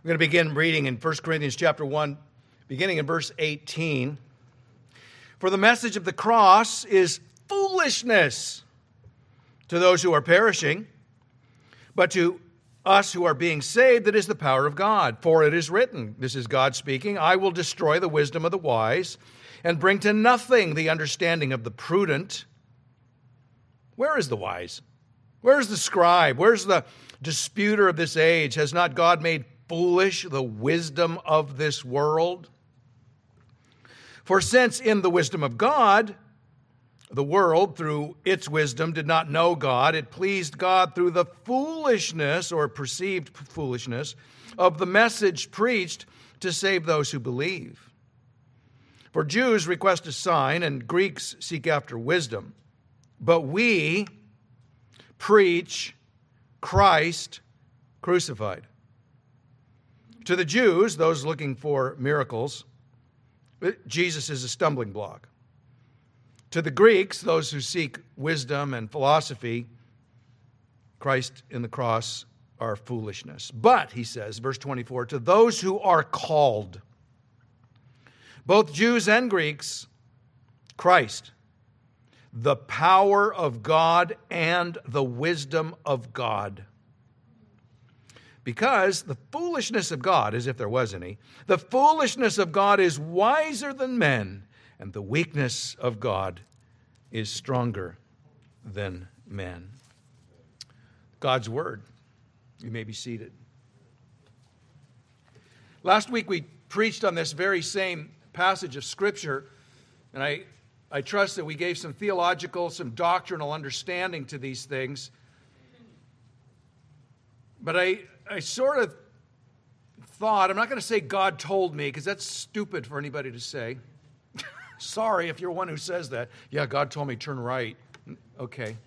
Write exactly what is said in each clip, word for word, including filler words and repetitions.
We're going to begin reading in First Corinthians chapter one, beginning in verse eighteen. For the message of the cross is foolishness to those who are perishing, but to us who are being saved, it is the power of God. For it is written, this is God speaking, I will destroy the wisdom of the wise and bring to nothing the understanding of the prudent. Where is the wise? Where is the scribe? Where's the disputer of this age? Has not God made foolish the wisdom of this world? For since in the wisdom of God, the world, through its wisdom, did not know God, it pleased God through the foolishness, or perceived foolishness, of the message preached to save those who believe. For Jews request a sign, and Greeks seek after wisdom. But we preach Christ crucified. To the Jews, those looking for miracles, Jesus is a stumbling block. To the Greeks, those who seek wisdom and philosophy, Christ in the cross are foolishness. But, he says, verse twenty-four, to those who are called, both Jews and Greeks, Christ, the power of God and the wisdom of God. Because the foolishness of God, as if there was any, the foolishness of God is wiser than men, and the weakness of God is stronger than men. God's word. You may be seated. Last week we preached on this very same passage of Scripture, and I, I trust that we gave some theological, some doctrinal understanding to these things. But I, I sort of thought, I'm not going to say God told me, because that's stupid for anybody to say. Sorry if you're one who says that. Yeah, God told me turn right. Okay.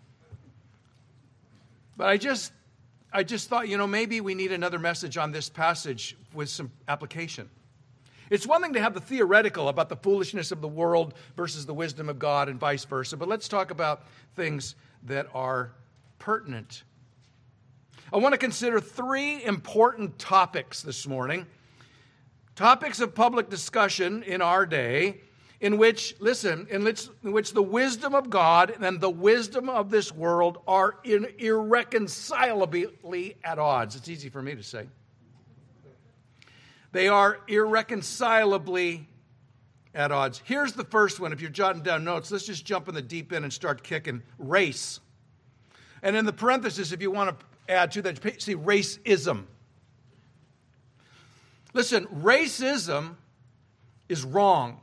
But I just I just thought, you know, maybe we need another message on this passage with some application. It's one thing to have the theoretical about the foolishness of the world versus the wisdom of God and vice versa, but let's talk about things that are pertinent. I want to consider three important topics this morning. Topics of public discussion in our day, in which, listen, in which, in which the wisdom of God and the wisdom of this world are in irreconcilably at odds. It's easy for me to say. They are irreconcilably at odds. Here's the first one. If you're jotting down notes, let's just jump in the deep end and start kicking. Race. And in the parenthesis, if you want to add to that, see racism. Listen, racism is wrong.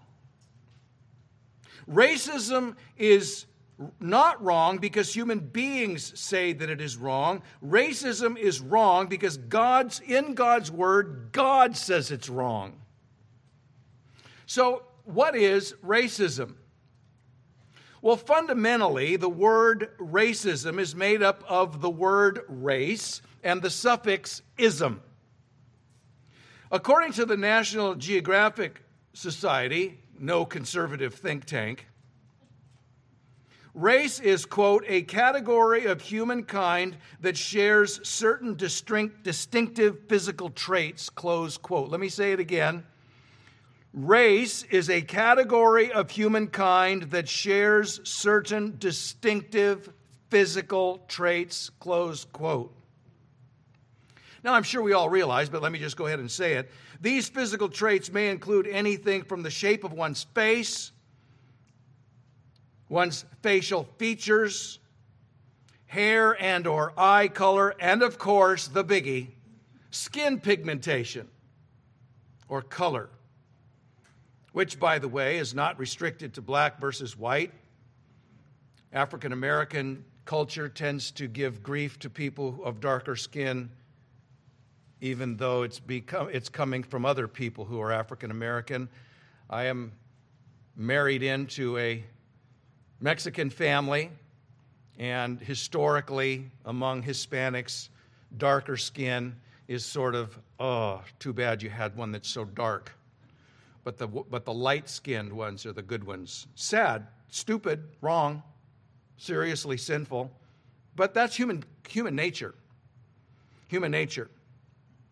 Racism is not wrong because human beings say that it is wrong. Racism is wrong because God's in God's word, God says it's wrong. So, what is racism? Well, fundamentally, the word racism is made up of the word race and the suffix ism. According to the National Geographic Society, no conservative think tank, race is, quote, a category of humankind that shares certain distinct, distinctive physical traits, close quote. Let me say it again. Race is a category of humankind that shares certain distinctive physical traits, close quote. Now, I'm sure we all realize, but let me just go ahead and say it. These physical traits may include anything from the shape of one's face, one's facial features, hair and or eye color, and of course, the biggie, skin pigmentation or color, which, by the way, is not restricted to black versus white. African American culture tends to give grief to people of darker skin, even though it's become it's coming from other people who are African American. I am married into a Mexican family, and historically, among Hispanics, darker skin is sort of, oh, too bad you had one that's so dark. But the but the light-skinned ones are the good ones. Sad, stupid, wrong, seriously sinful. But that's human human nature. Human nature.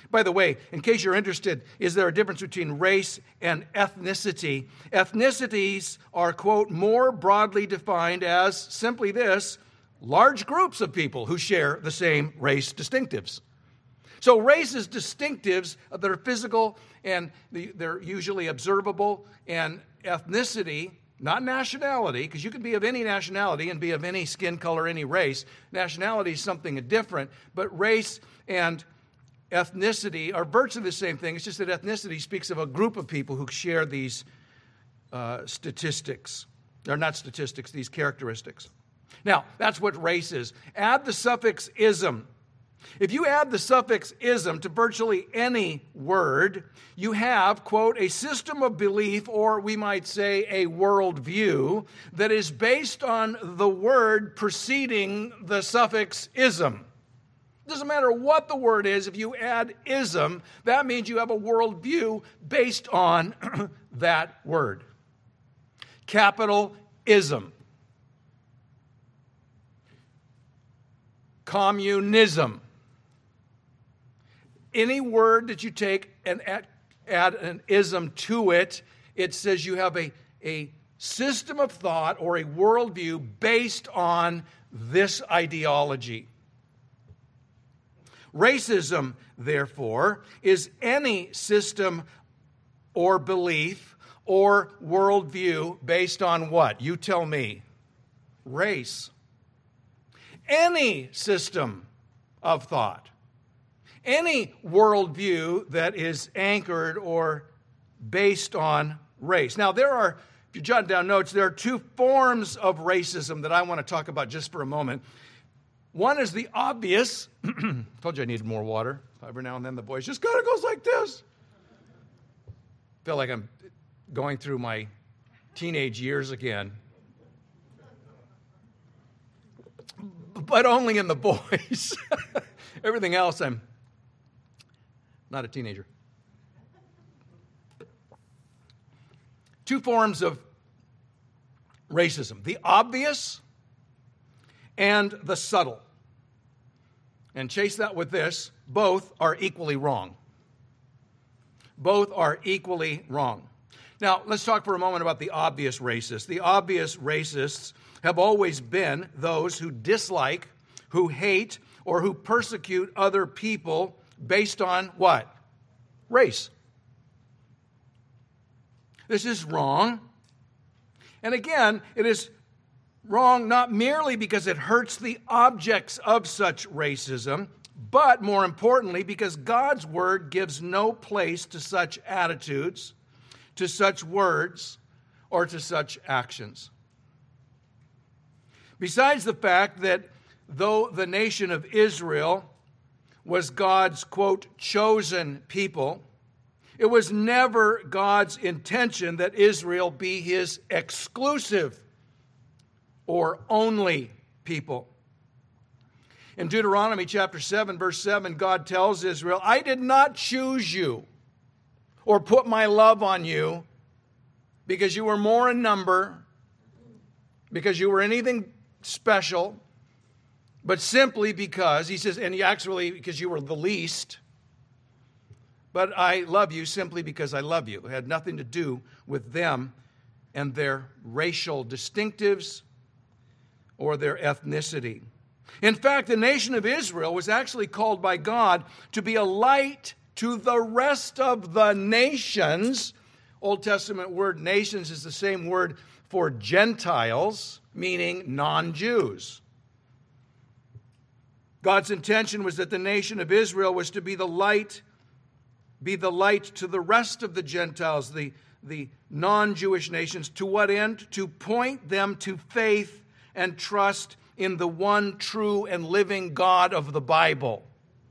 By the way, in case you're interested, is there a difference between race and ethnicity? Ethnicities are, quote, more broadly defined as simply this: large groups of people who share the same race distinctives. So race is distinctives that are physical and they're usually observable, and ethnicity, not nationality, because you can be of any nationality and be of any skin color, any race. Nationality is something different, but race and ethnicity are virtually the same thing. It's just that ethnicity speaks of a group of people who share these uh, statistics. They're not statistics, these characteristics. Now, that's what race is. Add the suffix ism. If you add the suffix ism to virtually any word, you have, quote, a system of belief, or we might say a worldview, that is based on the word preceding the suffix ism. It doesn't matter what the word is. If you add ism, that means you have a worldview based on that word. Capital ism. Communism. Any word that you take and add, add an ism to it, it says you have a, a system of thought or a worldview based on this ideology. Racism, therefore, is any system or belief or worldview based on what? You tell me. Race. Any system of thought. Any worldview that is anchored or based on race. Now, there are, if you jot down notes, there are two forms of racism that I want to talk about just for a moment. One is the obvious. Told you I needed more water. Every now and then the voice just kind of goes like this. I feel like I'm going through my teenage years again. But only in the voice. Everything else, I'm not a teenager. Two forms of racism: the obvious and the subtle. And chase that with this: both are equally wrong. Both are equally wrong. Now, let's talk for a moment about the obvious racists. The obvious racists have always been those who dislike, who hate, or who persecute other people based on what? Race. This is wrong. And again, it is wrong not merely because it hurts the objects of such racism, but more importantly, because God's word gives no place to such attitudes, to such words, or to such actions. Besides the fact that though the nation of Israel was God's, quote, chosen people, it was never God's intention that Israel be his exclusive or only people. In Deuteronomy chapter seven, verse seven, God tells Israel, I did not choose you or put my love on you because you were more in number, because you were anything special, but simply because, he says, and actually because you were the least, but I love you simply because I love you. It had nothing to do with them and their racial distinctives or their ethnicity. In fact, the nation of Israel was actually called by God to be a light to the rest of the nations. Old Testament word nations is the same word for Gentiles, meaning non-Jews. God's intention was that the nation of Israel was to be the light, be the light to the rest of the Gentiles, the, the non-Jewish nations. To what end? To point them to faith and trust in the one true and living God of the Bible.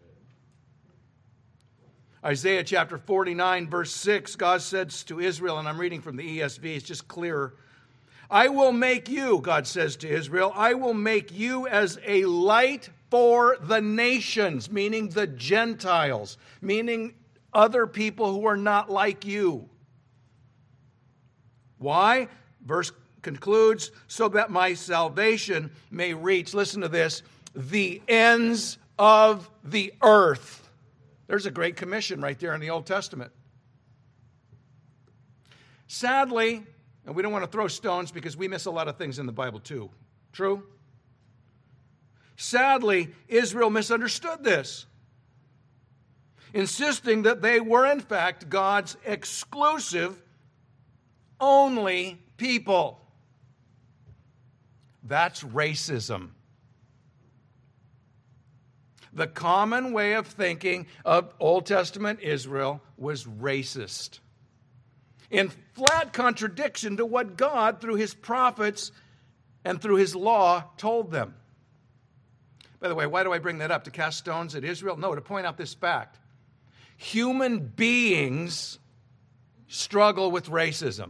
Isaiah chapter forty-nine, verse six, God says to Israel, and I'm reading from the E S V, it's just clearer. I will make you, God says to Israel, I will make you as a light for the nations, meaning the Gentiles, meaning other people who are not like you. Why? Verse concludes, so that my salvation may reach, listen to this, the ends of the earth. There's a great commission right there in the Old Testament. Sadly, and we don't want to throw stones because we miss a lot of things in the Bible too. True? Sadly, Israel misunderstood this, insisting that they were in fact God's exclusive, only people. That's racism. The common way of thinking of Old Testament Israel was racist, in flat contradiction to what God, through his prophets and through his law, told them. By the way, why do I bring that up? To cast stones at Israel? No, to point out this fact. Human beings struggle with racism.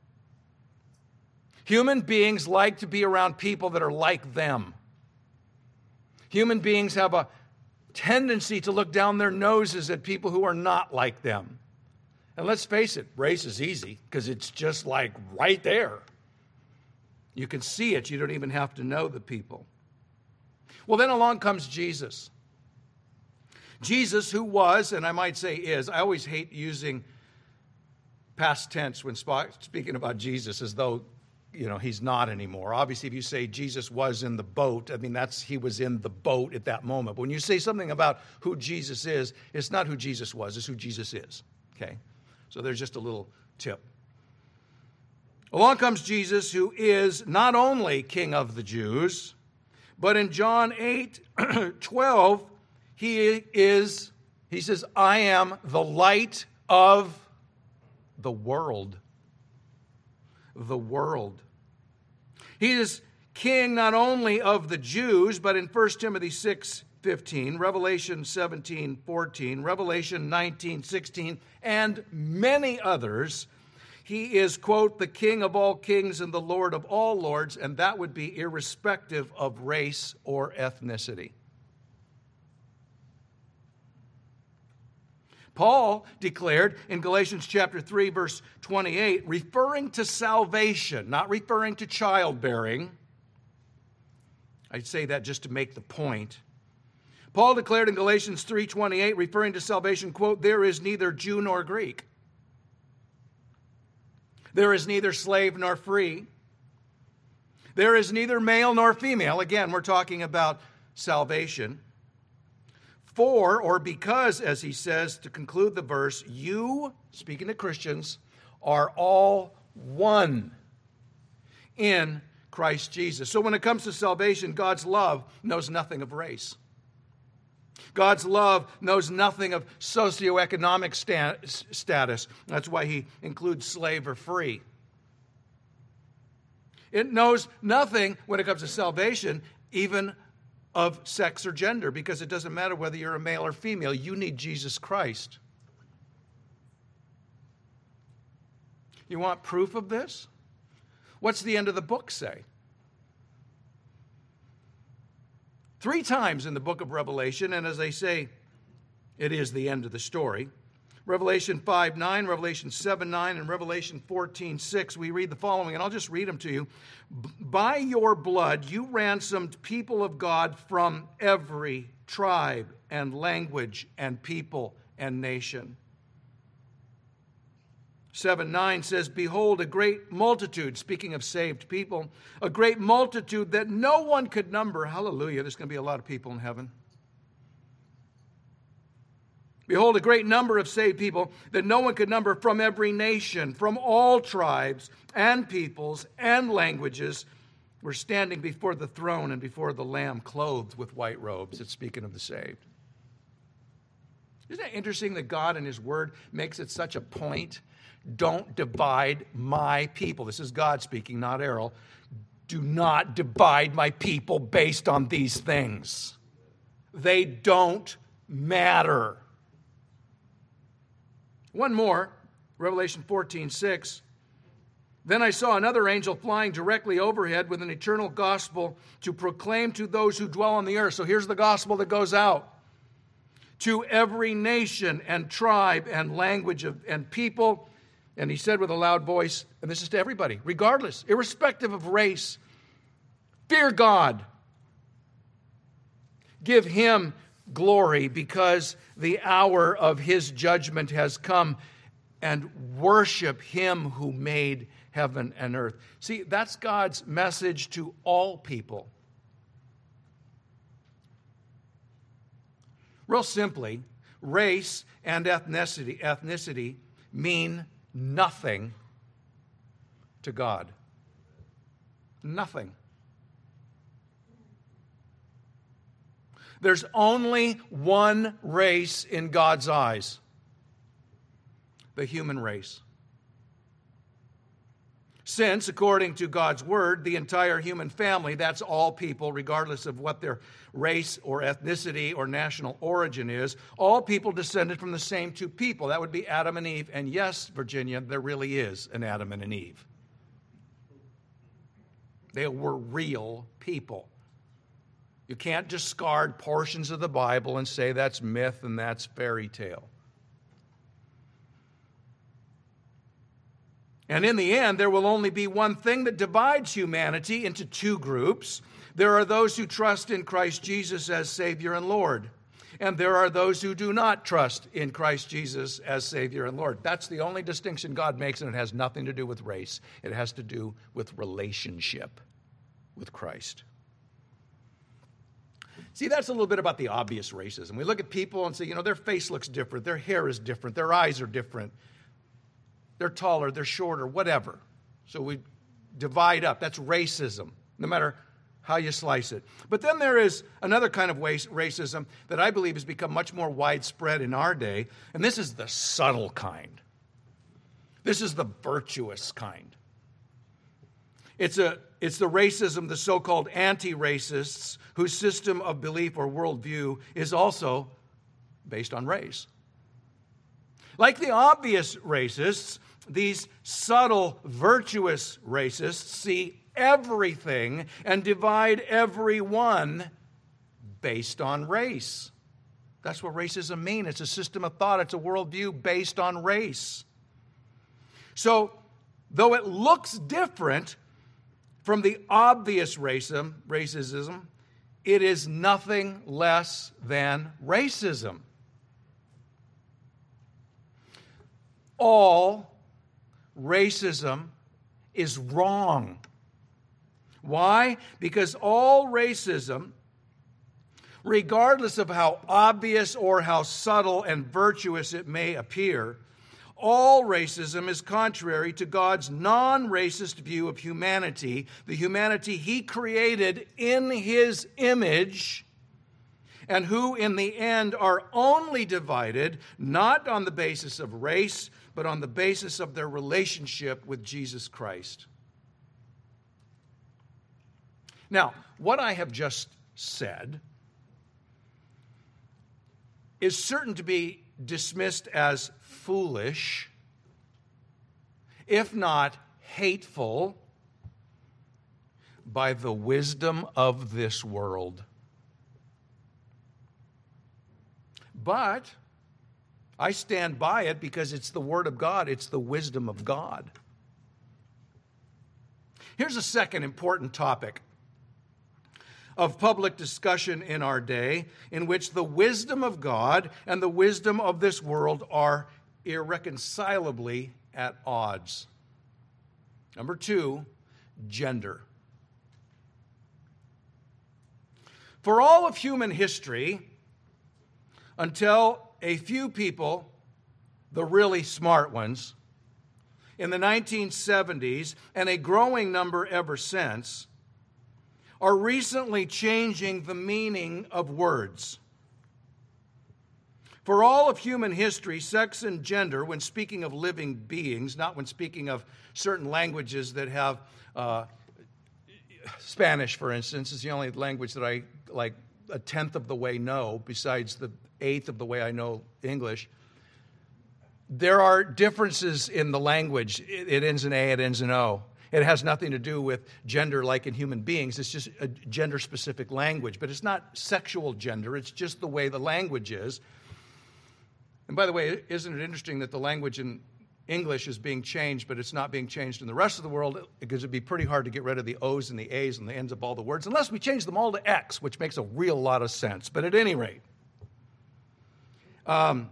Human beings like to be around people that are like them. Human beings have a tendency to look down their noses at people who are not like them. And let's face it, race is easy because it's just like right there. You can see it. You don't even have to know the people. Well, then along comes Jesus. Jesus, who was, and I might say is, I always hate using past tense when speaking about Jesus as though, you know, he's not anymore. Obviously, if you say Jesus was in the boat, I mean, that's he was in the boat at that moment. But when you say something about who Jesus is, it's not who Jesus was, it's who Jesus is. Okay? So there's just a little tip. Along comes Jesus, who is not only King of the Jews, but in John eight twelve, he is, he says, I am the light of the world. The world. He is king not only of the Jews, but in First Timothy six fifteen, Revelation seventeen fourteen, Revelation nineteen sixteen, and many others, he is, quote, the King of all kings and the Lord of all lords, and that would be irrespective of race or ethnicity. Paul declared in Galatians chapter three, verse twenty-eight, referring to salvation, not referring to childbearing. I'd say that just to make the point. Paul declared in Galatians three twenty-eight, referring to salvation, quote, there is neither Jew nor Greek. There is neither slave nor free. There is neither male nor female. Again, we're talking about salvation. For, or because, as he says to conclude the verse, you, speaking to Christians, are all one in Christ Jesus. So when it comes to salvation, God's love knows nothing of race. God's love knows nothing of socioeconomic sta- status. That's why he includes slave or free. It knows nothing when it comes to salvation, even of sex or gender, because it doesn't matter whether you're a male or female. You need Jesus Christ. You want proof of this? What's the end of the book say? Three times in the book of Revelation, and as I say, it is the end of the story. Revelation five nine, Revelation seven nine, and Revelation fourteen six, we read the following, and I'll just read them to you. By your blood you ransomed people of God from every tribe and language and people and nation. seven nine says, behold, a great multitude, speaking of saved people, a great multitude that no one could number. Hallelujah, there's going to be a lot of people in heaven. Behold, a great number of saved people that no one could number from every nation, from all tribes and peoples and languages, were standing before the throne and before the Lamb, clothed with white robes. It's speaking of the saved. Isn't it interesting that God in his word makes it such a point? Don't divide my people. This is God speaking, not Errol. Do not divide my people based on these things. They don't matter. One more, Revelation fourteen six. Then I saw another angel flying directly overhead with an eternal gospel to proclaim to those who dwell on the earth. So here's the gospel that goes out. To every nation and tribe and language of, and people. And he said with a loud voice, and this is to everybody, regardless, irrespective of race, fear God. Give him glory because the hour of his judgment has come, and worship him who made heaven and earth. See, that's God's message to all people. Real simply, race and ethnicity, ethnicity mean nothing to God. Nothing. There's only one race in God's eyes: the human race. Since, according to God's word, the entire human family, that's all people, regardless of what their race or ethnicity or national origin is, all people descended from the same two people. That would be Adam and Eve. And yes, Virginia, there really is an Adam and an Eve. They were real people. You can't discard portions of the Bible and say that's myth and that's fairy tale. And in the end, there will only be one thing that divides humanity into two groups. There are those who trust in Christ Jesus as Savior and Lord. And there are those who do not trust in Christ Jesus as Savior and Lord. That's the only distinction God makes, and it has nothing to do with race. It has to do with relationship with Christ. See, that's a little bit about the obvious racism. We look at people and say, you know, their face looks different, their hair is different, their eyes are different. They're taller, they're shorter, whatever. So we divide up. That's racism, no matter how you slice it. But then there is another kind of racism that I believe has become much more widespread in our day, and this is the subtle kind. This is the virtuous kind. It's a it's the racism, the so-called anti-racists, whose system of belief or worldview is also based on race. Like the obvious racists, these subtle, virtuous racists see everything and divide everyone based on race. That's what racism means. It's a system of thought. It's a worldview based on race. So, though it looks different from the obvious racism, racism, it is nothing less than racism. All racism is wrong. Why? Because all racism, regardless of how obvious or how subtle and virtuous it may appear, all racism is contrary to God's non-racist view of humanity, the humanity He created in His image, and who in the end are only divided not on the basis of race, but on the basis of their relationship with Jesus Christ. Now, what I have just said is certain to be dismissed as foolish, if not hateful, by the wisdom of this world. But I stand by it because it's the Word of God. It's the wisdom of God. Here's a second important topic of public discussion in our day, in which the wisdom of God and the wisdom of this world are irreconcilably at odds. Number two, gender. For all of human history, until a few people, the really smart ones, in the nineteen seventies, and a growing number ever since, are recently changing the meaning of words. For all of human history, sex and gender, when speaking of living beings, not when speaking of certain languages that have, uh, Spanish, for instance, is the only language that I, like, a tenth of the way know, besides the eighth of the way I know English. There are differences in the language. It, it ends in A, it ends in O. It has nothing to do with gender like in human beings. It's just a gender-specific language. But it's not sexual gender. It's just the way the language is. And by the way, isn't it interesting that the language in English is being changed, but it's not being changed in the rest of the world, because it'd be pretty hard to get rid of the O's and the A's and the ends of all the words, unless we change them all to X, which makes a real lot of sense. But at any rate, Um,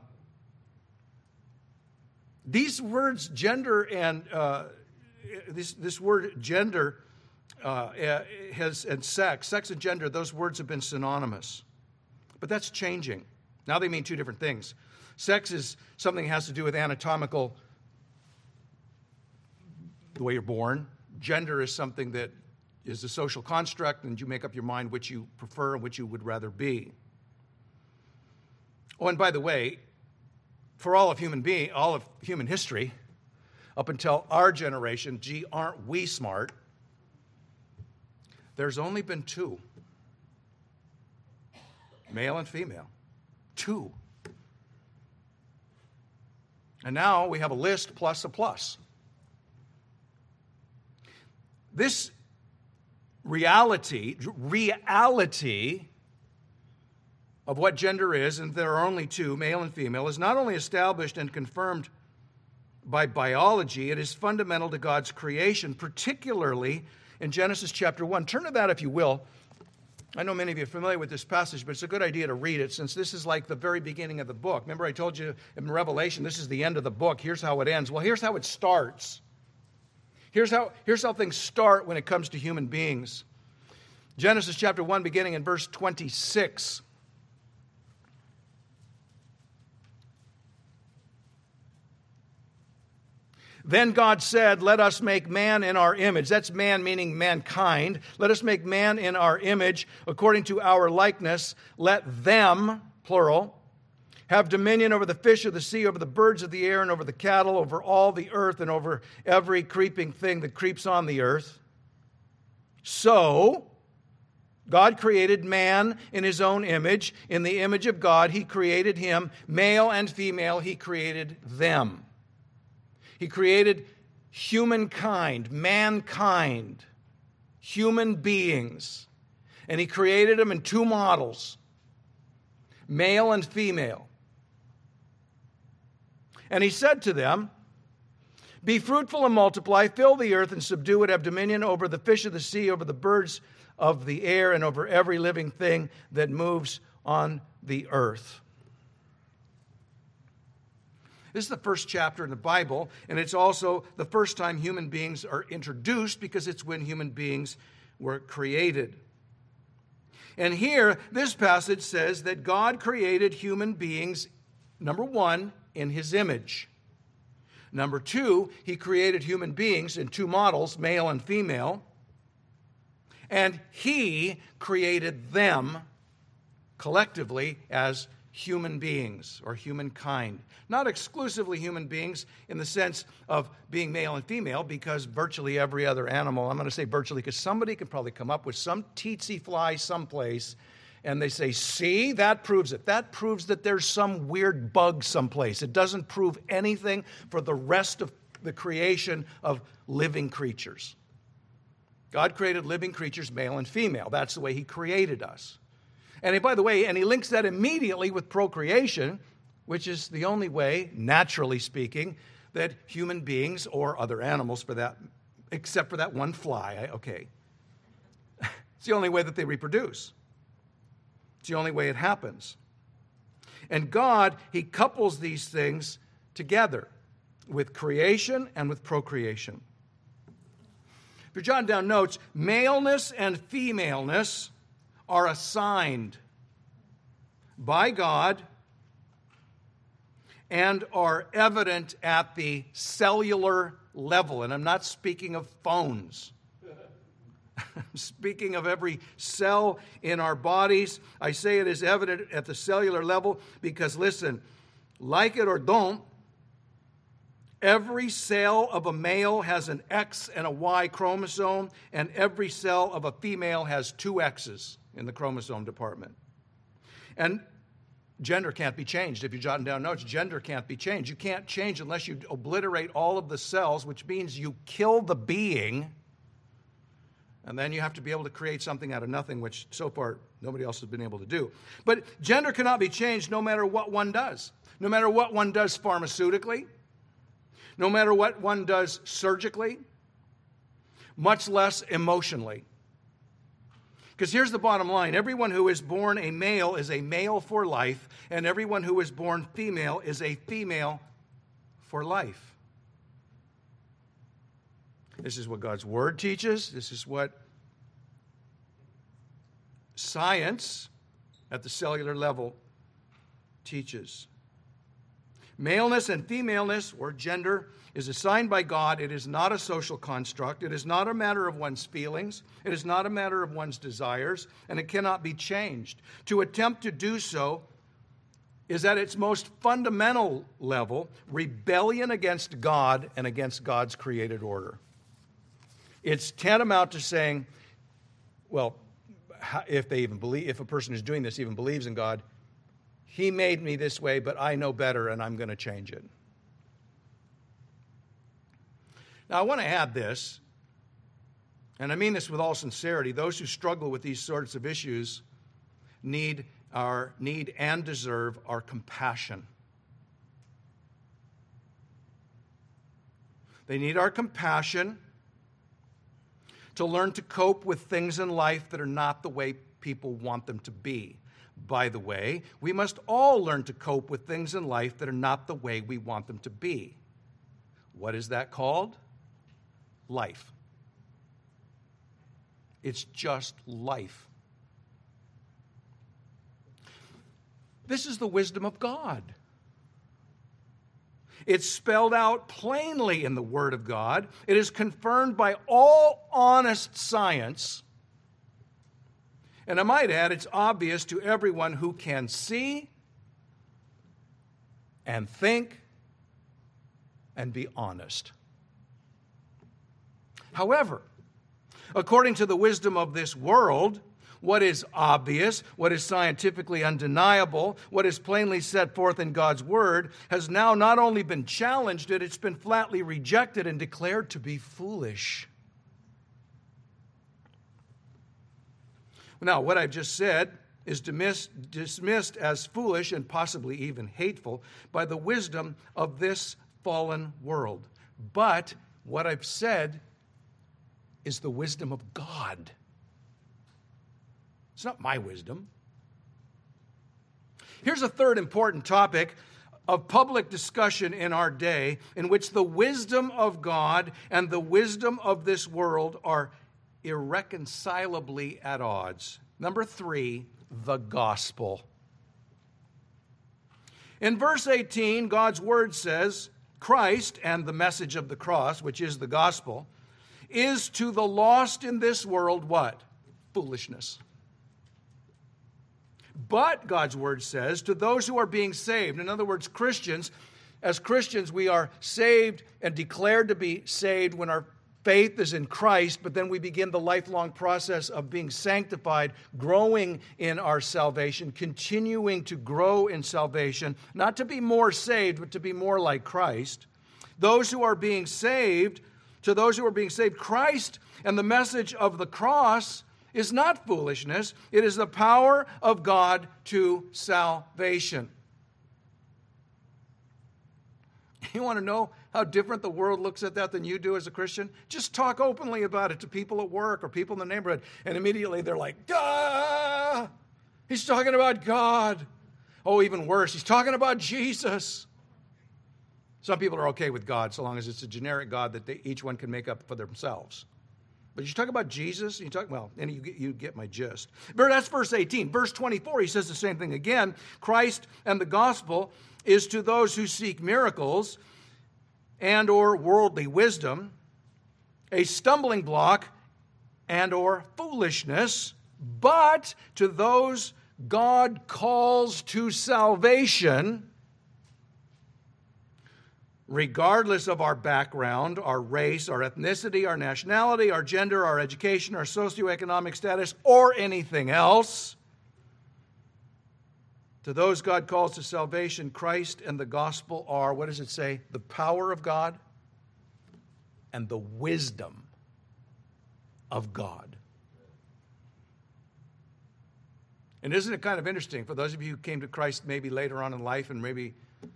these words, gender and uh, this this word gender uh, has and sex, sex and gender, those words have been synonymous, but that's changing. Now they mean two different things. Sex is something that has to do with anatomical, the way you're born. Gender is something that is a social construct, and you make up your mind which you prefer and which you would rather be. Oh, and by the way, for all of human being, all of human history, up until our generation, gee, aren't we smart? There's only been two, male and female, two. And now we have a list plus a plus. This reality, reality of what gender is, and there are only two, male and female, is not only established and confirmed by biology, it is fundamental to God's creation, particularly in Genesis chapter one. Turn to that if you will. I know many of you are familiar with this passage, but it's a good idea to read it since this is like the very beginning of the book. Remember I told you in Revelation, this is the end of the book. Here's how it ends. Well, here's how it starts. Here's how, here's how things start when it comes to human beings. Genesis chapter one, beginning in verse twenty-six. Then God said, let us make man in our image. That's man meaning mankind. Let us make man in our image according to our likeness. Let them, plural, have dominion over the fish of the sea, over the birds of the air, and over the cattle, over all the earth, and over every creeping thing that creeps on the earth. So, God created man in his own image. In the image of God, he created him. Male and female, he created them. He created humankind, mankind, human beings. And he created them in two models, male and female. And he said to them, be fruitful and multiply, fill the earth and subdue it, have dominion over the fish of the sea, over the birds of the air, and over every living thing that moves on the earth. This is the first chapter in the Bible, and it's also the first time human beings are introduced because it's when human beings were created. And here, this passage says that God created human beings, number one, in his image. Number two, he created human beings in two models, male and female. And he created them collectively as human beings or humankind. Not exclusively human beings in the sense of being male and female, because virtually every other animal, I'm going to say virtually because somebody could probably come up with some tsetse fly someplace and they say, see, that proves it. That proves that there's some weird bug someplace. It doesn't prove anything for the rest of the creation of living creatures. God created living creatures, male and female. That's the way he created us. And by the way, and he links that immediately with procreation, which is the only way, naturally speaking, that human beings or other animals, for that, except for that one fly, okay, it's the only way that they reproduce. It's the only way it happens. And God, he couples these things together with creation and with procreation. If you're jotting down notes, maleness and femaleness are assigned by God and are evident at the cellular level. And I'm not speaking of phones. I'm speaking of every cell in our bodies. I say it is evident at the cellular level because, listen, like it or don't, every cell of a male has an X and a Y chromosome, and every cell of a female has two X's in the chromosome department. And gender can't be changed. If you're jotting down notes, gender can't be changed. You can't change unless you obliterate all of the cells, which means you kill the being, and then you have to be able to create something out of nothing, which so far nobody else has been able to do. But gender cannot be changed no matter what one does. No matter what one does pharmaceutically, no matter what one does surgically, much less emotionally. Because here's the bottom line. Everyone who is born a male is a male for life, and everyone who is born female is a female for life. This is what God's Word teaches. This is what science at the cellular level teaches. Maleness and femaleness, or gender, is assigned by God. It is not a social construct. It is not a matter of one's feelings. It is not a matter of one's desires, and it cannot be changed. To attempt to do so is at its most fundamental level rebellion against God and against God's created order. It's tantamount to saying, well, if they even believe, if a person who's doing this even believes in God, He made me this way, but I know better, and I'm going to change it. Now, I want to add this, and I mean this with all sincerity. Those who struggle with these sorts of issues need our need and deserve our compassion. They need our compassion to learn to cope with things in life that are not the way people want them to be. By the way, we must all learn to cope with things in life that are not the way we want them to be. What is that called? Life. It's just life. This is the wisdom of God. It's spelled out plainly in the Word of God. It is confirmed by all honest science. And I might add, it's obvious to everyone who can see and think and be honest. However, according to the wisdom of this world, what is obvious, what is scientifically undeniable, what is plainly set forth in God's Word, has now not only been challenged, it's been flatly rejected and declared to be foolish. Now, what I've just said is dismissed as foolish and possibly even hateful by the wisdom of this fallen world. But what I've said is the wisdom of God. It's not my wisdom. Here's a third important topic of public discussion in our day in which the wisdom of God and the wisdom of this world are irreconcilably at odds. Number three, the gospel. In verse eighteen, God's Word says, Christ and the message of the cross, which is the gospel, is to the lost in this world what? Foolishness. But, God's Word says, to those who are being saved, in other words, Christians, as Christians, we are saved and declared to be saved when our faith is in Christ, but then we begin the lifelong process of being sanctified, growing in our salvation, continuing to grow in salvation, not to be more saved, but to be more like Christ. Those who are being saved, to those who are being saved, Christ and the message of the cross is not foolishness. It is the power of God to salvation. You want to know how different the world looks at that than you do as a Christian? Just talk openly about it to people at work or people in the neighborhood, and immediately they're like, duh! He's talking about God. Oh, even worse, he's talking about Jesus. Some people are okay with God so long as it's a generic God that they, each one can make up for themselves. But you talk about Jesus, you talk, well, and you get, you get my gist. That's verse eighteen. Verse twenty-four, he says the same thing again. Christ and the gospel is to those who seek miracles and or worldly wisdom, a stumbling block and or foolishness, but to those God calls to salvation, regardless of our background, our race, our ethnicity, our nationality, our gender, our education, our socioeconomic status, or anything else. To those God calls to salvation, Christ and the gospel are, what does it say? The power of God and the wisdom of God. And isn't it kind of interesting for those of you who came to Christ maybe later on in life and maybe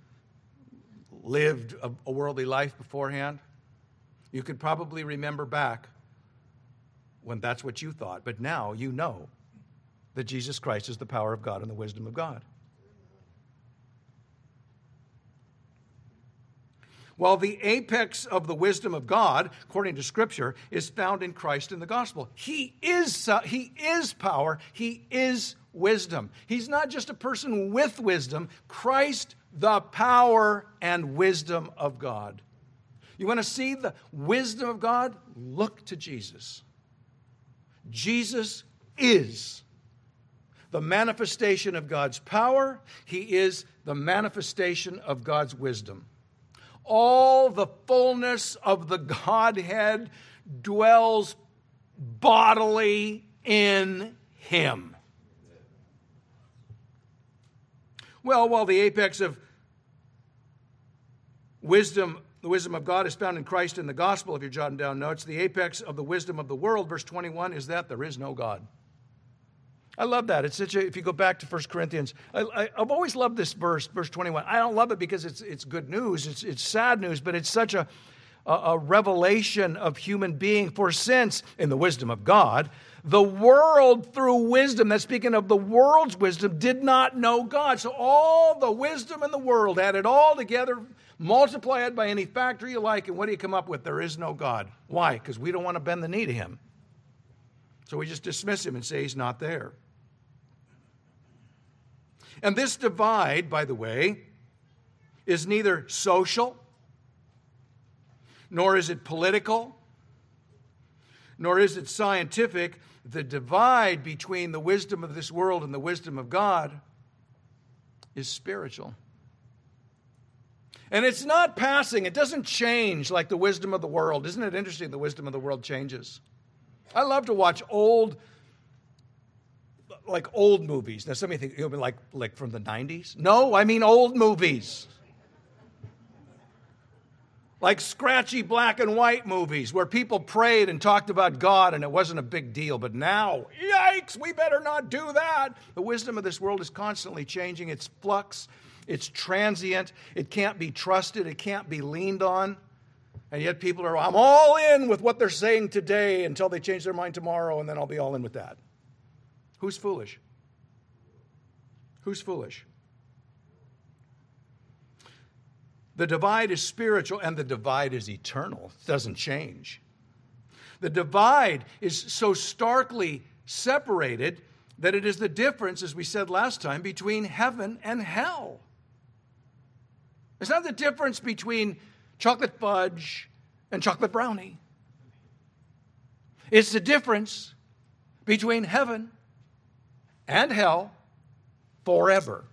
lived a, a worldly life beforehand? You could probably remember back when that's what you thought. But now you know that Jesus Christ is the power of God and the wisdom of God. While the apex of the wisdom of God, according to Scripture, is found in Christ in the gospel. He is, uh, he is power. He is wisdom. He's not just a person with wisdom. Christ, the power and wisdom of God. You want to see the wisdom of God? Look to Jesus. Jesus is the manifestation of God's power. He is the manifestation of God's wisdom. All the fullness of the Godhead dwells bodily in him. Well, while the apex of wisdom, the wisdom of God is found in Christ in the gospel, if you're jotting down notes, the apex of the wisdom of the world, verse twenty-one, is that there is no God. I love that. It's such a, if you go back to First Corinthians, I, I, I've always loved this verse, verse twenty-one. I don't love it because it's it's good news. It's it's sad news, but it's such a, a, a revelation of human being. For since, in the wisdom of God, the world through wisdom, that's speaking of the world's wisdom, did not know God. So all the wisdom in the world, add it all together, multiply it by any factor you like, and what do you come up with? There is no God. Why? Because we don't want to bend the knee to him. So we just dismiss him and say he's not there. And this divide, by the way, is neither social, nor is it political, nor is it scientific. The divide between the wisdom of this world and the wisdom of God is spiritual. And it's not passing. It doesn't change like the wisdom of the world. Isn't it interesting the wisdom of the world changes? I love to watch old like old movies. Now, some of you think, you know, like, like from the nineties? No, I mean old movies. Like scratchy black and white movies where people prayed and talked about God and it wasn't a big deal. But now, yikes, we better not do that. The wisdom of this world is constantly changing. It's flux. It's transient. It can't be trusted. It can't be leaned on. And yet people are, I'm all in with what they're saying today until they change their mind tomorrow, and then I'll be all in with that. Who's foolish? Who's foolish? The divide is spiritual and the divide is eternal. It doesn't change. The divide is so starkly separated that it is the difference, as we said last time, between heaven and hell. It's not the difference between chocolate fudge and chocolate brownie. It's the difference between heaven and hell forever.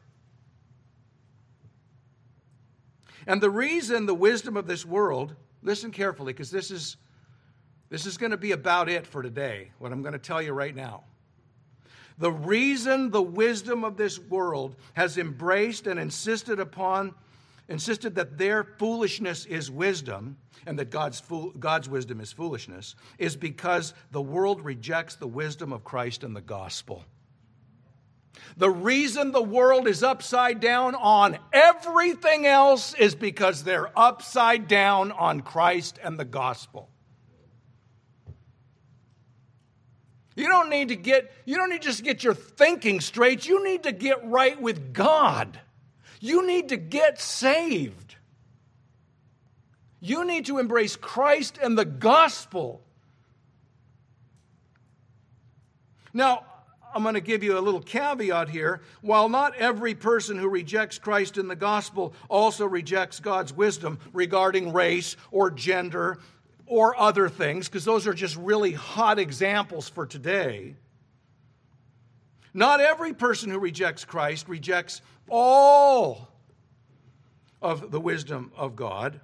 And the reason the wisdom of this world, listen carefully, because this is, this is going to be about it for today, what I'm going to tell you right now. The reason the wisdom of this world has embraced and insisted upon, insisted that their foolishness is wisdom and that God's, fool, God's wisdom is foolishness, is because the world rejects the wisdom of Christ and the gospel. The reason the world is upside down on everything else is because they're upside down on Christ and the gospel. You don't need to get, you don't need just to get your thinking straight. You need to get right with God. You need to get saved. You need to embrace Christ and the gospel. Now, I'm going to give you a little caveat here. While not every person who rejects Christ and the gospel also rejects God's wisdom regarding race or gender or other things, because those are just really hot examples for today. Not every person who rejects Christ rejects all of the wisdom of God.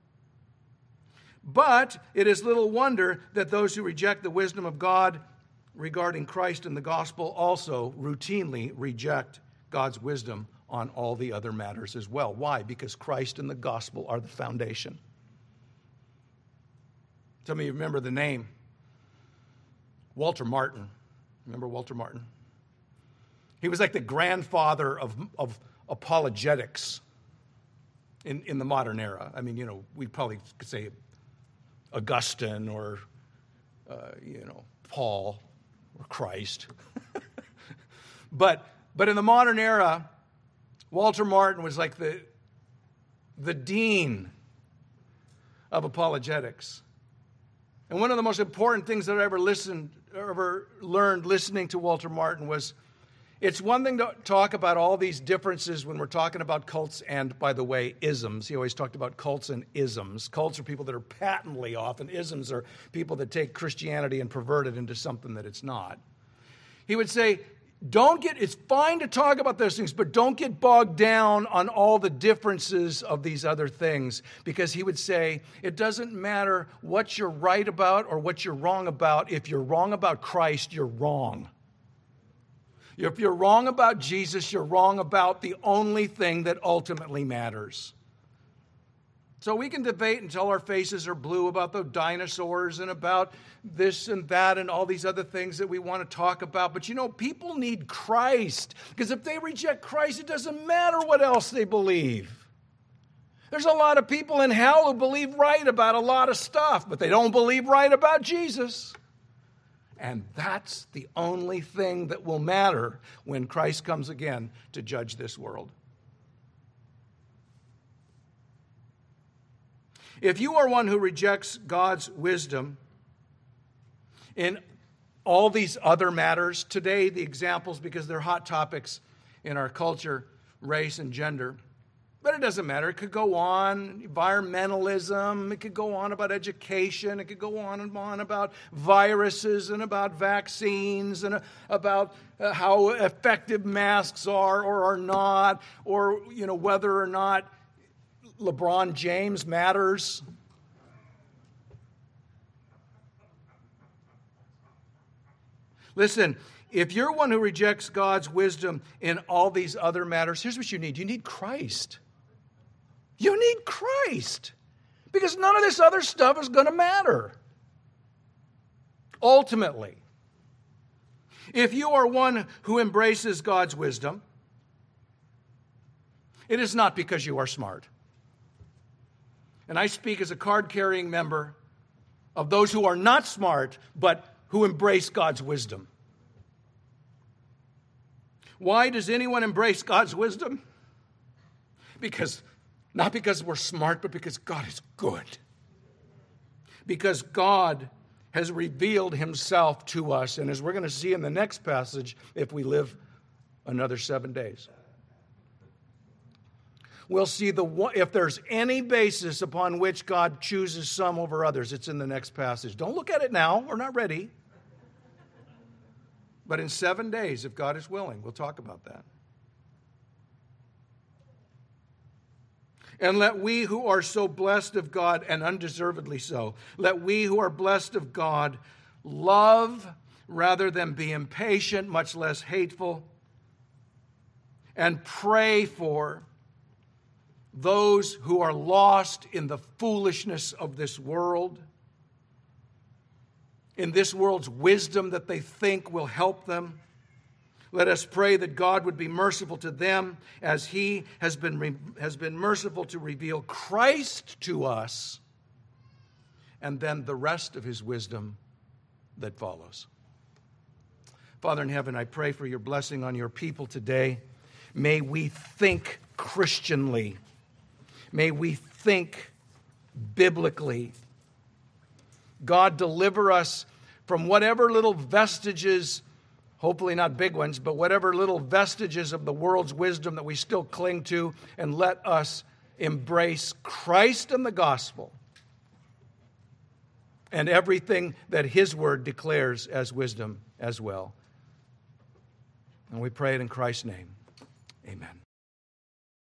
But it is little wonder that those who reject the wisdom of God regarding Christ and the gospel also routinely reject God's wisdom on all the other matters as well. Why? Because Christ and the gospel are the foundation. Some of you remember the name Walter Martin. Remember Walter Martin? He was like the grandfather of, of apologetics in, in the modern era. I mean, you know, we probably could say Augustine or, uh, you know, Paul or Christ. but, but in the modern era, Walter Martin was like the, the dean of apologetics. And one of the most important things that I ever listened, ever learned listening to Walter Martin was, it's one thing to talk about all these differences when we're talking about cults and, by the way, isms. He always talked about cults and isms. Cults are people that are patently off, and isms are people that take Christianity and pervert it into something that it's not. He would say, don't get, it's fine to talk about those things, but don't get bogged down on all the differences of these other things. Because he would say, it doesn't matter what you're right about or what you're wrong about. If you're wrong about Christ, you're wrong. If you're wrong about Jesus, you're wrong about the only thing that ultimately matters. So we can debate until our faces are blue about the dinosaurs and about this and that and all these other things that we want to talk about. But you know, people need Christ. Because if they reject Christ, it doesn't matter what else they believe. There's a lot of people in hell who believe right about a lot of stuff, but they don't believe right about Jesus. And that's the only thing that will matter when Christ comes again to judge this world. If you are one who rejects God's wisdom in all these other matters, today the examples, because they're hot topics in our culture, race and gender, but it doesn't matter. It could go on, environmentalism. It could go on about education. It could go on and on about viruses and about vaccines and about uh, how effective masks are or are not, or, you know, whether or not LeBron James matters. Listen, if you're one who rejects God's wisdom in all these other matters, here's what you need. You need Christ. You need Christ. Because none of this other stuff is going to matter. Ultimately, if you are one who embraces God's wisdom, it is not because you are smart. And I speak as a card-carrying member of those who are not smart, but who embrace God's wisdom. Why does anyone embrace God's wisdom? Because Not because we're smart, but because God is good. Because God has revealed himself to us. And as we're going to see in the next passage, if we live another seven days, we'll see the if there's any basis upon which God chooses some over others, it's in the next passage. Don't look at it now. We're not ready. But in seven days, if God is willing, we'll talk about that. And let we who are so blessed of God, and undeservedly so, let we who are blessed of God love rather than be impatient, much less hateful, and pray for those who are lost in the foolishness of this world, in this world's wisdom that they think will help them. Let us pray that God would be merciful to them as he has been, has been merciful to reveal Christ to us, and then the rest of his wisdom that follows. Father in heaven, I pray for your blessing on your people today. May we think Christianly. May we think biblically. God, deliver us from whatever little vestiges, hopefully not big ones, but whatever little vestiges of the world's wisdom that we still cling to, and let us embrace Christ and the gospel and everything that his word declares as wisdom as well. And we pray it in Christ's name. Amen.